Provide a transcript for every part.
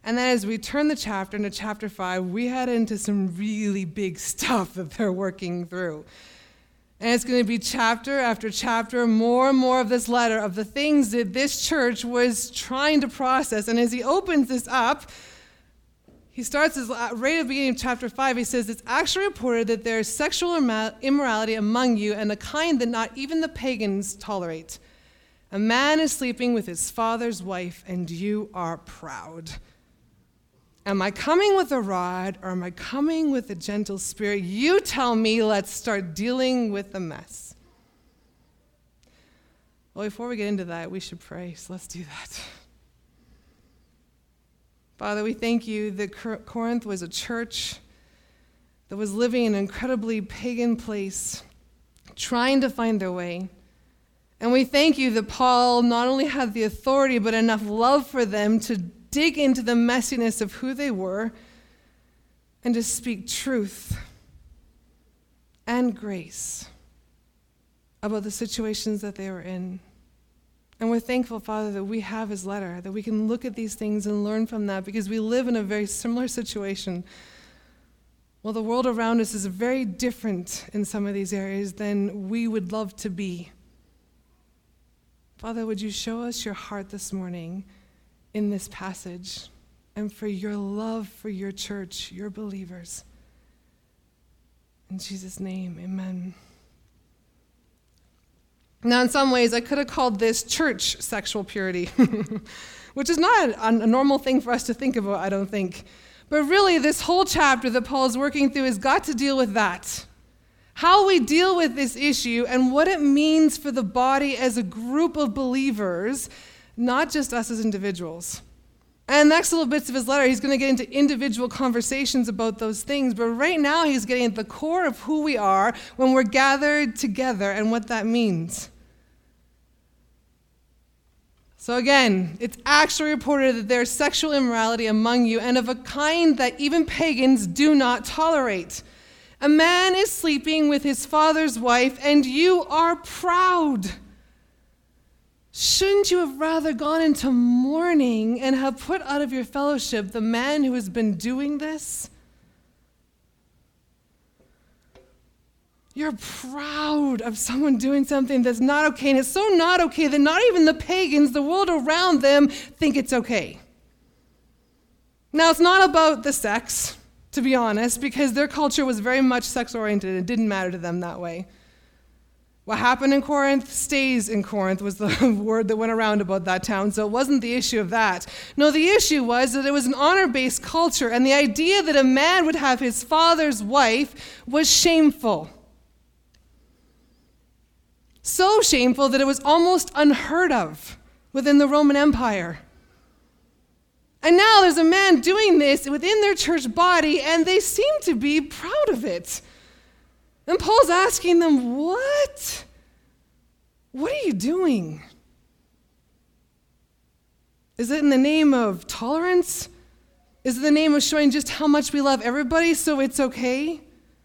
And then as we turn the chapter into chapter 5, we head into some really big stuff that they're working through. And it's going to be chapter after chapter, more and more of this letter of the things that this church was trying to process. And as he opens this up, he starts right at the beginning of chapter 5, he says, "It's actually reported that there is sexual immorality among you, and a kind that not even the pagans tolerate. A man is sleeping with his father's wife, and you are proud. Am I coming with a rod, or am I coming with a gentle spirit? You tell me, let's start dealing with the mess." Well, before we get into that, we should pray, so let's do that. Father, we thank you that Corinth was a church that was living in an incredibly pagan place, trying to find their way. And we thank you that Paul not only had the authority, but enough love for them to dig into the messiness of who they were and to speak truth and grace about the situations that they were in. And we're thankful, Father, that we have his letter, that we can look at these things and learn from that, because we live in a very similar situation. Well, the world around us is very different in some of these areas than we would love to be. Father, would you show us your heart this morning in this passage, and for your love for your church, your believers. In Jesus' name, amen. Now, in some ways, I could have called this church sexual purity, which is not a normal thing for us to think about, I don't think. But really, this whole chapter that Paul is working through has got to deal with that. How we deal with this issue and what it means for the body as a group of believers, not just us as individuals. And in the next little bits of his letter, he's going to get into individual conversations about those things. But right now, he's getting at the core of who we are when we're gathered together and what that means. So again, it's actually reported that there's sexual immorality among you, and of a kind that even pagans do not tolerate. A man is sleeping with his father's wife, and you are proud. Shouldn't you have rather gone into mourning and have put out of your fellowship the man who has been doing this? You're proud of someone doing something that's not okay, and it's so not okay that not even the pagans, the world around them, think it's okay. Now, it's not about the sex, to be honest, because their culture was very much sex-oriented. It didn't matter to them that way. What happened in Corinth stays in Corinth was the word that went around about that town, so it wasn't the issue of that. No, the issue was that it was an honor-based culture, and the idea that a man would have his father's wife was shameful. So shameful that it was almost unheard of within the Roman Empire. And now there's a man doing this within their church body, and they seem to be proud of it. And Paul's asking them, what? What are you doing? Is it in the name of tolerance? Is it the name of showing just how much we love everybody so it's okay?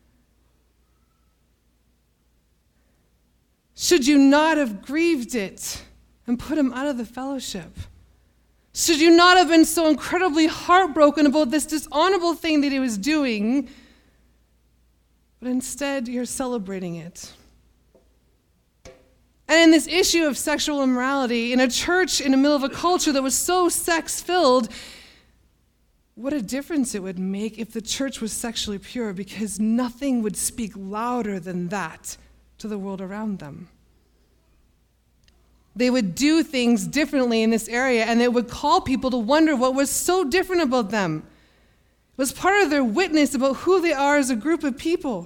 Should you not have grieved it and put him out of the fellowship? Should you not have been so incredibly heartbroken about this dishonorable thing that he was doing, but instead you're celebrating it? And in this issue of sexual immorality, in a church in the middle of a culture that was so sex-filled, what a difference it would make if the church was sexually pure, because nothing would speak louder than that to the world around them. They would do things differently in this area, and it would call people to wonder what was so different about them. It was part of their witness about who they are as a group of people.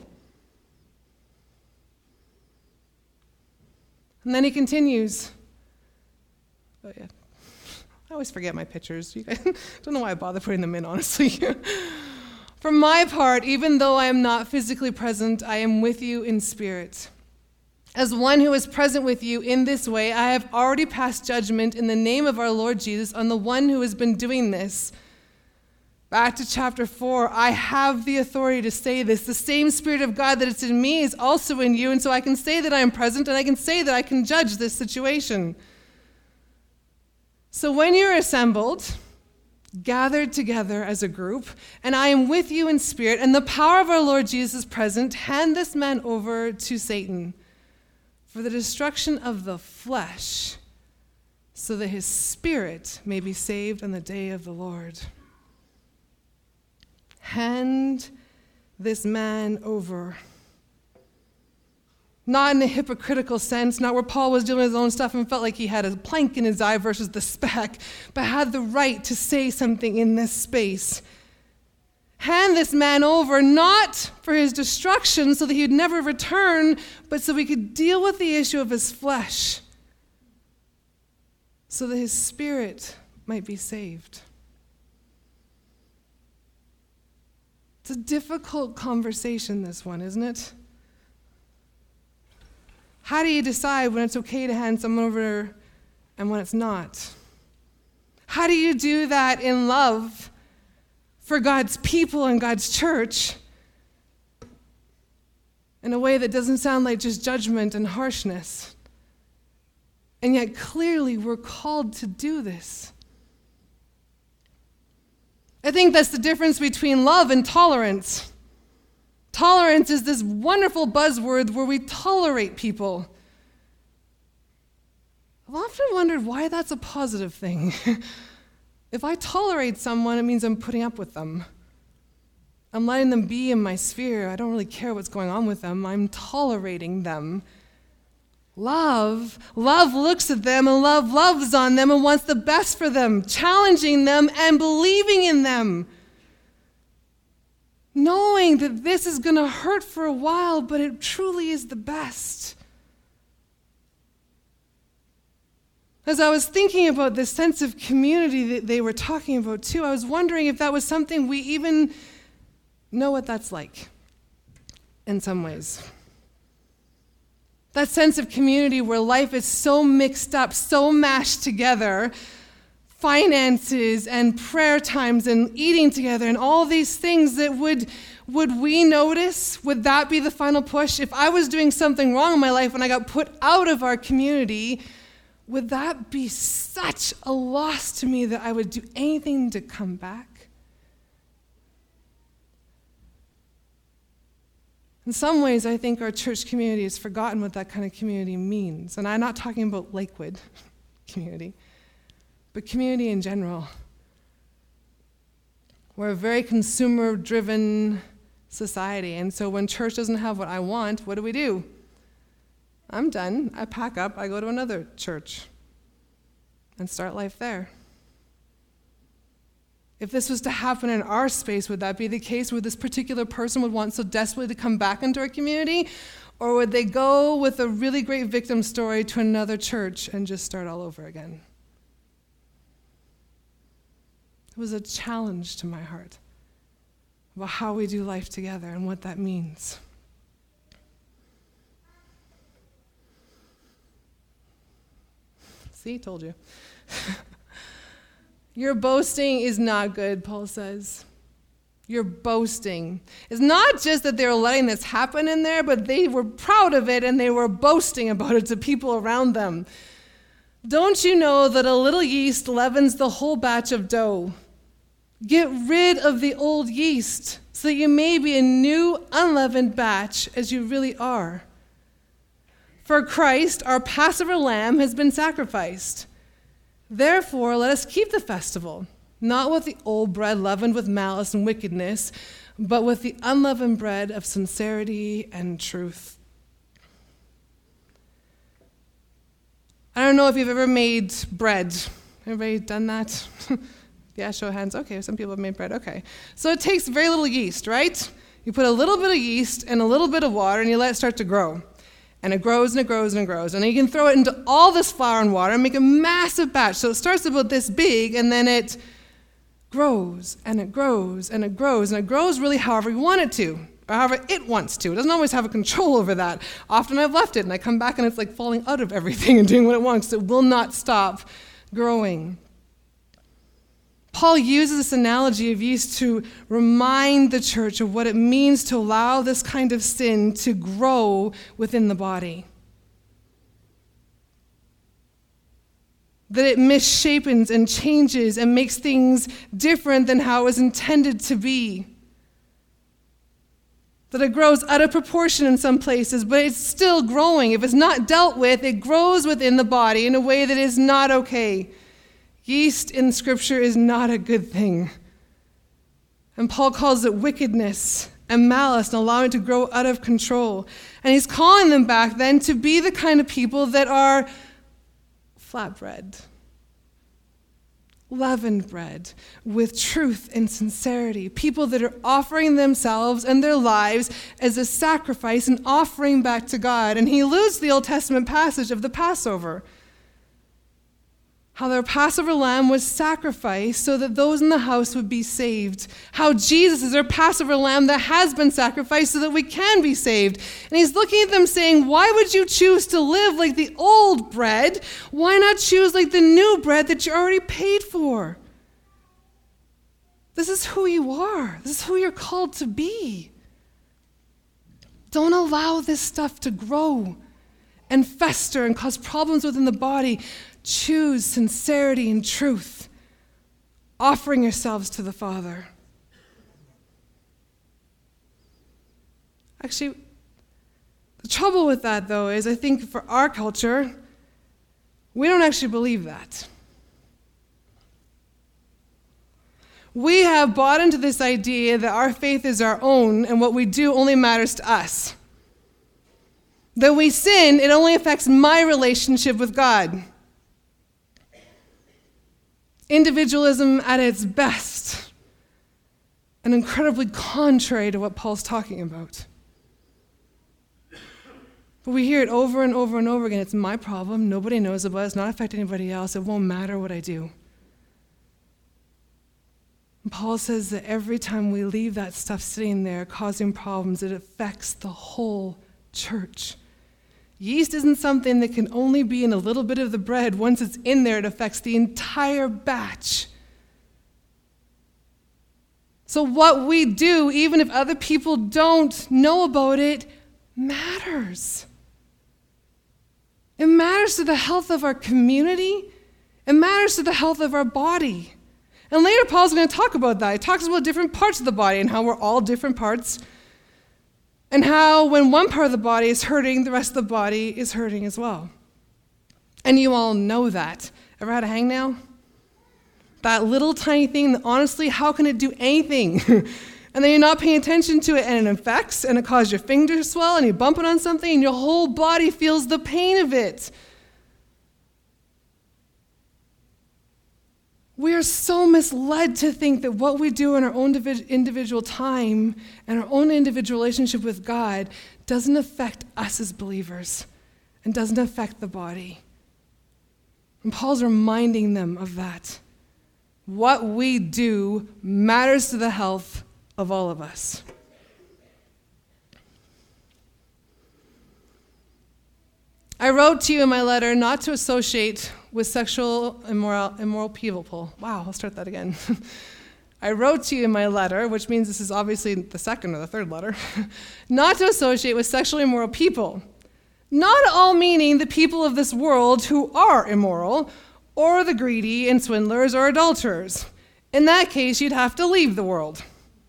And then he continues. Oh, yeah. I always forget my pictures. You guys, don't know why I bother putting them in, honestly. For my part, even though I am not physically present, I am with you in spirit. As one who is present with you in this way, I have already passed judgment in the name of our Lord Jesus on the one who has been doing this. Back to chapter 4, I have the authority to say this. The same Spirit of God that is in me is also in you, and so I can say that I am present, and I can say that I can judge this situation. So when you're assembled, gathered together as a group, and I am with you in spirit, and the power of our Lord Jesus is present, hand this man over to Satan for the destruction of the flesh, so that his spirit may be saved on the day of the Lord. Hand this man over. Not in a hypocritical sense, not where Paul was dealing with his own stuff and felt like he had a plank in his eye versus the speck, but had the right to say something in this space. Hand this man over, not for his destruction so that he would never return, but so we could deal with the issue of his flesh, so that his spirit might be saved. It's a difficult conversation, this one, isn't it? How do you decide when it's okay to hand someone over and when it's not? How do you do that in love for God's people and God's church in a way that doesn't sound like just judgment and harshness? And yet clearly we're called to do this. I think that's the difference between love and tolerance. Tolerance is this wonderful buzzword where we tolerate people. I've often wondered why that's a positive thing. If I tolerate someone, it means I'm putting up with them. I'm letting them be in my sphere. I don't really care what's going on with them. I'm tolerating them. Love looks at them, and love loves on them and wants the best for them, challenging them and believing in them. Knowing that this is going to hurt for a while, but it truly is the best. As I was thinking about this sense of community that they were talking about too, I was wondering if that was something we even know what that's like in some ways. That sense of community where life is so mixed up, so mashed together, finances and prayer times and eating together and all these things that would we notice? Would that be the final push? If I was doing something wrong in my life and I got put out of our community, would that be such a loss to me that I would do anything to come back? In some ways, I think our church community has forgotten what that kind of community means. And I'm not talking about Lakewood community, but community in general. We're a very consumer-driven society, and so when church doesn't have what I want, what do? I'm done. I pack up, I go to another church and start life there. If this was to happen in our space, would that be the case where this particular person would want so desperately to come back into our community? Or would they go with a really great victim story to another church and just start all over again? It was a challenge to my heart about how we do life together and what that means. See, told you. Your boasting is not good, Paul says. Your boasting. It's not just that they were letting this happen in there, but they were proud of it and they were boasting about it to people around them. Don't you know that a little yeast leavens the whole batch of dough? Get rid of the old yeast so that you may be a new unleavened batch as you really are. For Christ, our Passover lamb, has been sacrificed. Therefore, let us keep the festival, not with the old bread leavened with malice and wickedness, but with the unleavened bread of sincerity and truth. I don't know if you've ever made bread. Everybody done that? Yeah, show of hands. Okay, some people have made bread. Okay. So it takes very little yeast, right? You put a little bit of yeast and a little bit of water, and you let it start to grow. And it grows and it grows and it grows. And then you can throw it into all this flour and water and make a massive batch. So it starts about this big, and then it grows and it grows and it grows. And it grows really however you want it to, or however it wants to. It doesn't always have a control over that. Often I've left it, and I come back, and it's like falling out of everything and doing what it wants. It will not stop growing. Paul uses this analogy of yeast to remind the church of what it means to allow this kind of sin to grow within the body. that it misshapens and changes and makes things different than how it was intended to be. That it grows out of proportion in some places, but it's still growing. If it's not dealt with, it grows within the body in a way that is not okay. Yeast in Scripture is not a good thing. And Paul calls it wickedness and malice and allowing it to grow out of control. And he's calling them back then to be the kind of people that are flatbread, leavened bread with truth and sincerity. People that are offering themselves and their lives as a sacrifice and offering back to God. And he alludes to the Old Testament passage of the Passover. How their Passover lamb was sacrificed so that those in the house would be saved. How Jesus is our Passover lamb that has been sacrificed so that we can be saved. And he's looking at them saying, why would you choose to live like the old bread? Why not choose like the new bread that you already paid for? This is who you are. This is who you're called to be. Don't allow this stuff to grow and fester and cause problems within the body. Choose sincerity and truth, offering yourselves to the Father. Actually, the trouble with that, though, is I think for our culture, we don't actually believe that. We have bought into this idea that our faith is our own and what we do only matters to us. That we sin, it only affects my relationship with God. Individualism at its best, and incredibly contrary to what Paul's talking about. But we hear it over and over and over again. It's my problem. Nobody knows about it. It's not affect anybody else. It won't matter what I do. And Paul says that every time we leave that stuff sitting there causing problems, it affects the whole church. Yeast isn't something that can only be in a little bit of the bread. Once it's in there, it affects the entire batch. So what we do, even if other people don't know about it, matters. It matters to the health of our community. It matters to the health of our body. And later Paul's going to talk about that. He talks about different parts of the body and how we're all different parts. And how when one part of the body is hurting, the rest of the body is hurting as well. And you all know that. Ever had a hangnail? That little tiny thing, honestly, how can it do anything? And then you're not paying attention to it and it infects and it causes your finger to swell and you bump it on something and your whole body feels the pain of it. We are so misled to think that what we do in our own individual time and our own individual relationship with God doesn't affect us as believers and doesn't affect the body. And Paul's reminding them of that. What we do matters to the health of all of us. I wrote to you in my letter not to associate with sexual immoral people. Wow, I'll start that again. I wrote to you in my letter, which means this is obviously the second or the third letter, not to associate with sexually immoral people. Not all meaning the people of this world who are immoral, or the greedy and swindlers or adulterers. In that case, you'd have to leave the world.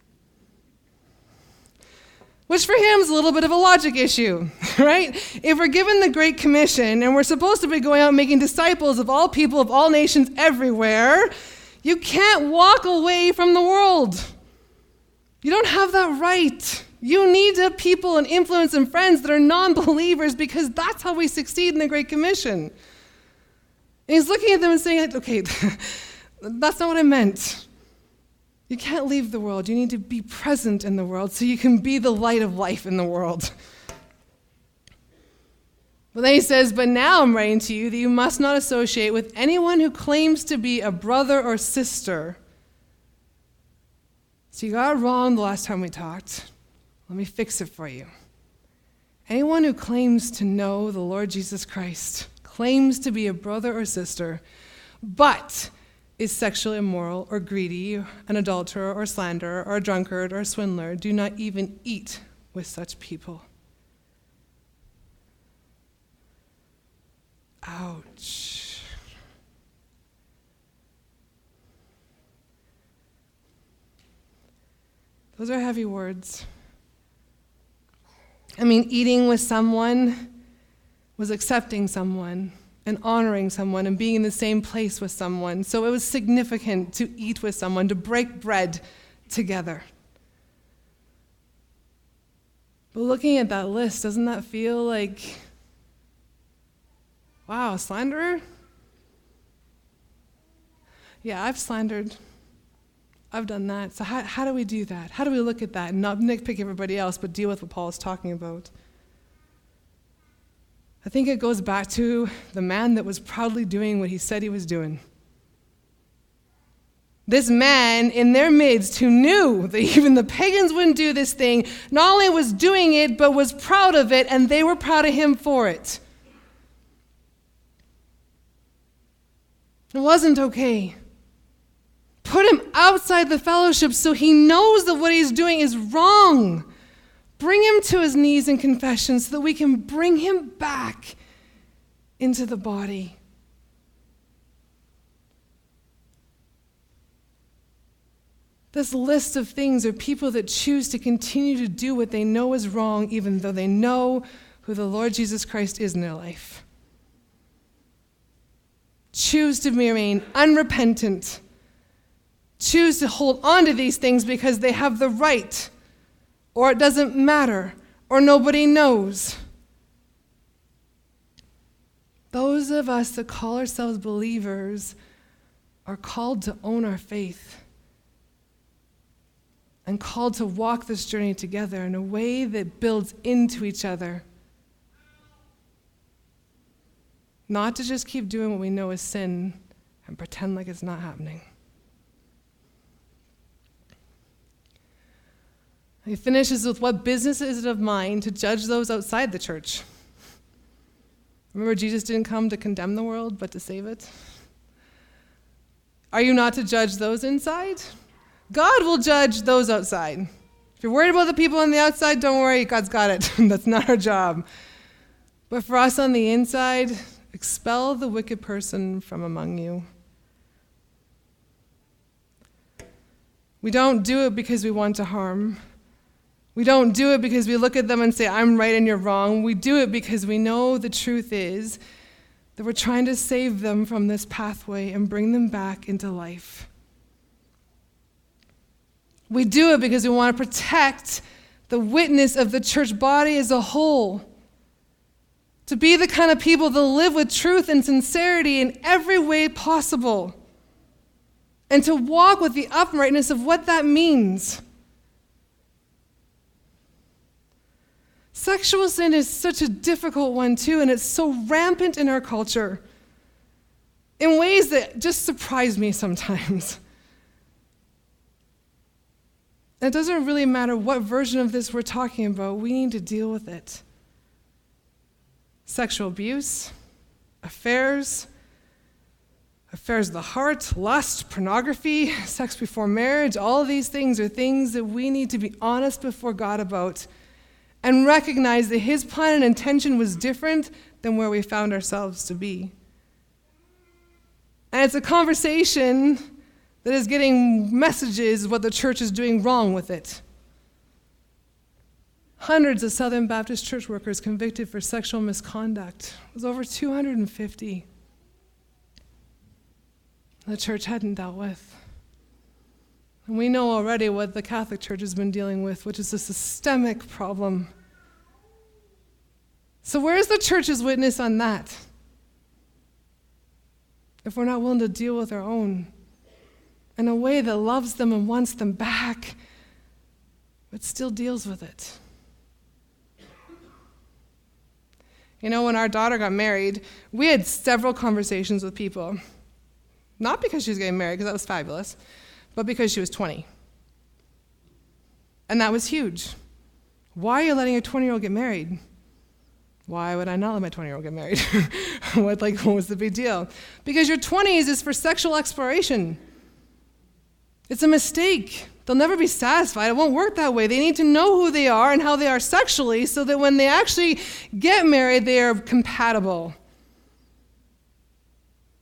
Which for him is a little bit of a logic issue, right? If we're given the Great Commission and we're supposed to be going out making disciples of all people, of all nations, everywhere, you can't walk away from the world. You don't have that right. You need people and influence and friends that are non-believers because that's how we succeed in the Great Commission. And he's looking at them and saying, okay, that's not what I meant. You can't leave the world. You need to be present in the world so you can be the light of life in the world. But then he says, but now I'm writing to you that you must not associate with anyone who claims to be a brother or sister. So you got it wrong the last time we talked. Let me fix it for you. Anyone who claims to know the Lord Jesus Christ, claims to be a brother or sister, but is sexually immoral or greedy, an adulterer or slanderer or a drunkard or a swindler, do not even eat with such people. Ouch. Those are heavy words. I mean, eating with someone was accepting someone and honoring someone and being in the same place with someone. So it was significant to eat with someone, to break bread together. But looking at that list, doesn't that feel like, wow, a slanderer? Yeah, I've slandered. I've done that. So how do we do that? How do we look at that and not nitpick everybody else, but deal with what Paul is talking about? I think it goes back to the man that was proudly doing what he said he was doing. This man in their midst who knew that even the pagans wouldn't do this thing, not only was doing it, but was proud of it, and they were proud of him for it. It wasn't okay. Put him outside the fellowship so he knows that what he's doing is wrong. Bring him to his knees in confession so that we can bring him back into the body. This list of things are people that choose to continue to do what they know is wrong, even though they know who the Lord Jesus Christ is in their life. Choose to remain unrepentant. Choose to hold on to these things because they have the right, or it doesn't matter, or nobody knows. Those of us that call ourselves believers are called to own our faith and called to walk this journey together in a way that builds into each other. Not to just keep doing what we know is sin and pretend like it's not happening. He finishes with, what business is it of mine to judge those outside the church? Remember, Jesus didn't come to condemn the world, but to save it. Are you not to judge those inside? God will judge those outside. If you're worried about the people on the outside, don't worry, God's got it. That's not our job. But for us on the inside, expel the wicked person from among you. We don't do it because we want to harm. We don't do it because we look at them and say, I'm right and you're wrong. We do it because we know the truth is that we're trying to save them from this pathway and bring them back into life. We do it because we want to protect the witness of the church body as a whole. To be the kind of people that live with truth and sincerity in every way possible. And to walk with the uprightness of what that means. Sexual sin is such a difficult one too, and it's so rampant in our culture in ways that just surprise me sometimes. It doesn't really matter what version of this we're talking about, we need to deal with it. Sexual abuse, affairs of the heart, lust, pornography, sex before marriage, all of these things are things that we need to be honest before God about and recognize that his plan and intention was different than where we found ourselves to be. And it's a conversation that is getting messages what the church is doing wrong with it. Hundreds of Southern Baptist church workers convicted for sexual misconduct. It was over 250. The church hadn't dealt with. And we know already what the Catholic Church has been dealing with, which is a systemic problem. So where's the church's witness on that? If we're not willing to deal with our own in a way that loves them and wants them back, but still deals with it. You know, when our daughter got married, we had several conversations with people. Not because she was getting married, because that was fabulous, but because she was 20. And that was huge. Why are you letting a 20-year-old get married? Why would I not let my 20-year-old get married? What was the big deal? Because your 20s is for sexual exploration. It's a mistake. They'll never be satisfied. It won't work that way. They need to know who they are and how they are sexually so that when they actually get married, they are compatible.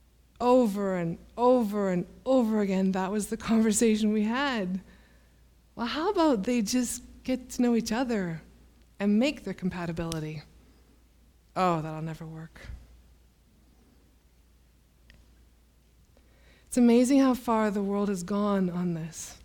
Over and over and over again, that was the conversation we had. Well, how about they just get to know each other and make their compatibility? Oh, that'll never work. It's amazing how far the world has gone on this,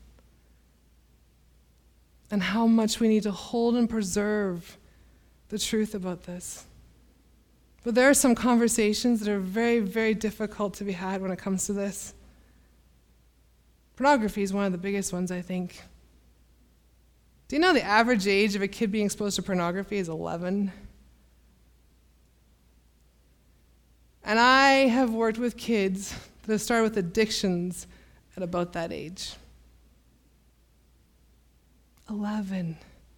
and how much we need to hold and preserve the truth about this. But there are some conversations that are very, very difficult to be had when it comes to this. Pornography is one of the biggest ones, I think. Do you know the average age of a kid being exposed to pornography is 11? And I have worked with kids that have started with addictions at about that age. 11.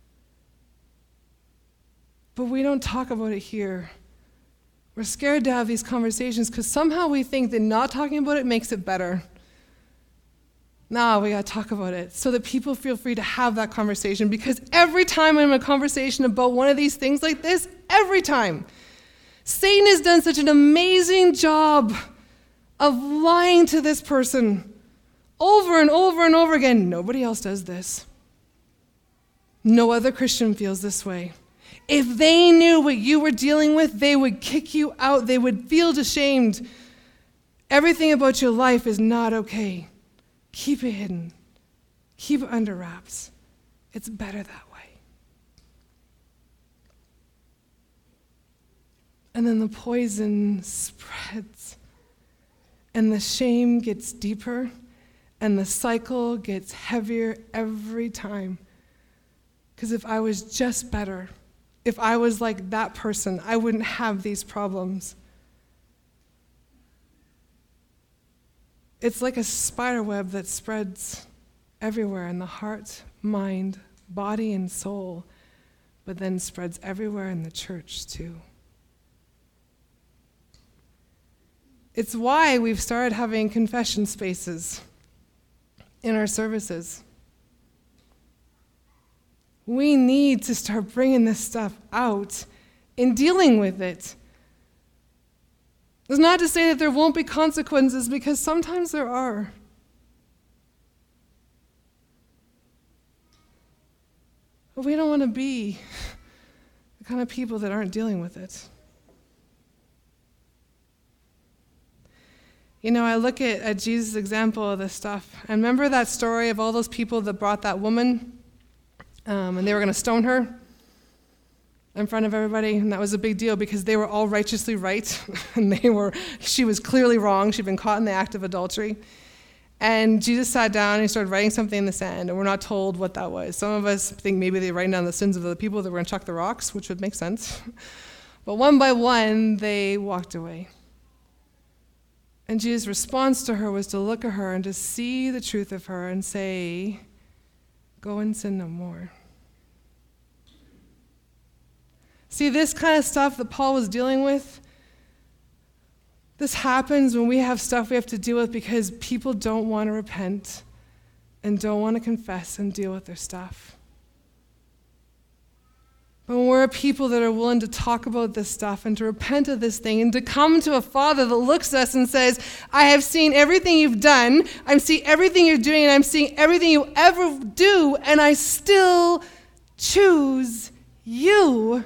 But we don't talk about it here. We're scared to have these conversations because somehow we think that not talking about it makes it better. No, we got to talk about it so that people feel free to have that conversation, because every time I'm in a conversation about one of these things like this, every time, Satan has done such an amazing job of lying to this person over and over and over again. Nobody else does this. No other Christian feels this way. If they knew what you were dealing with, they would kick you out. They would feel ashamed. Everything about your life is not okay. Keep it hidden. Keep it under wraps. It's better that way. And then the poison spreads, and the shame gets deeper, and the cycle gets heavier every time. Because if I was just better, if I was like that person, I wouldn't have these problems. It's like a spider web that spreads everywhere in the heart, mind, body, and soul, but then spreads everywhere in the church too. It's why we've started having confession spaces in our services. We need to start bringing this stuff out and dealing with it. It's not to say that there won't be consequences, because sometimes there are. But we don't want to be the kind of people that aren't dealing with it. You know, I look at Jesus' example of this stuff. And remember that story of all those people that brought that woman, and they were going to stone her in front of everybody? And that was a big deal because they were all righteously right, and she was clearly wrong. She'd been caught in the act of adultery. And Jesus sat down and he started writing something in the sand, and we're not told what that was. Some of us think maybe they were writing down the sins of the people that were going to chuck the rocks, which would make sense. But one by one, they walked away. And Jesus' response to her was to look at her and to see the truth of her and say, "Go and sin no more." See, this kind of stuff that Paul was dealing with, this happens when we have stuff we have to deal with because people don't want to repent and don't want to confess and deal with their stuff. But when we're a people that are willing to talk about this stuff and to repent of this thing and to come to a Father that looks at us and says, "I have seen everything you've done, I'm seeing everything you're doing, and I'm seeing everything you ever do, and I still choose you,"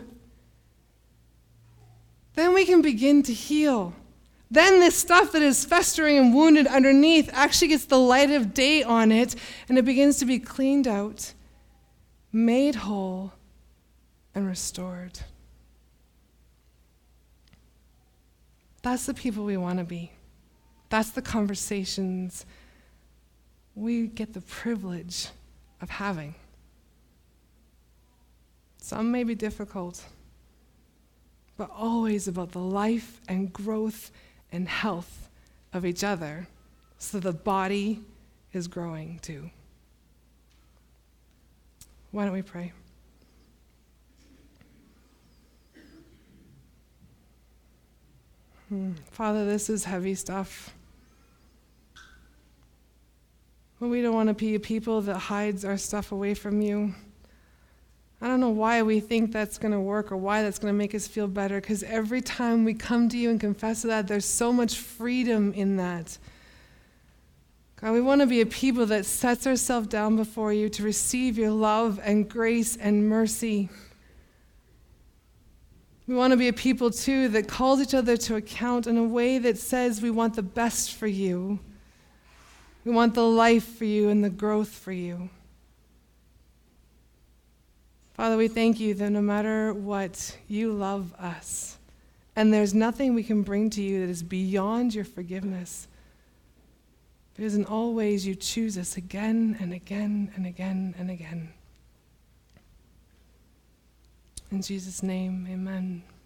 then we can begin to heal. Then this stuff that is festering and wounded underneath actually gets the light of day on it, and it begins to be cleaned out, made whole, and restored. That's the people we want to be. That's the conversations we get the privilege of having. Some may be difficult, but always about the life and growth and health of each other, so the body is growing too. Why don't we pray? Father, this is heavy stuff. But we don't want to be a people that hides our stuff away from you. I don't know why we think that's going to work or why that's going to make us feel better, because every time we come to you and confess that, there's so much freedom in that. God, we want to be a people that sets ourselves down before you to receive your love and grace and mercy. We want to be a people, too, that calls each other to account in a way that says we want the best for you. We want the life for you and the growth for you. Father, we thank you that no matter what, you love us. And there's nothing we can bring to you that is beyond your forgiveness. Because in all ways you choose us again and again and again and again. In Jesus' name, amen.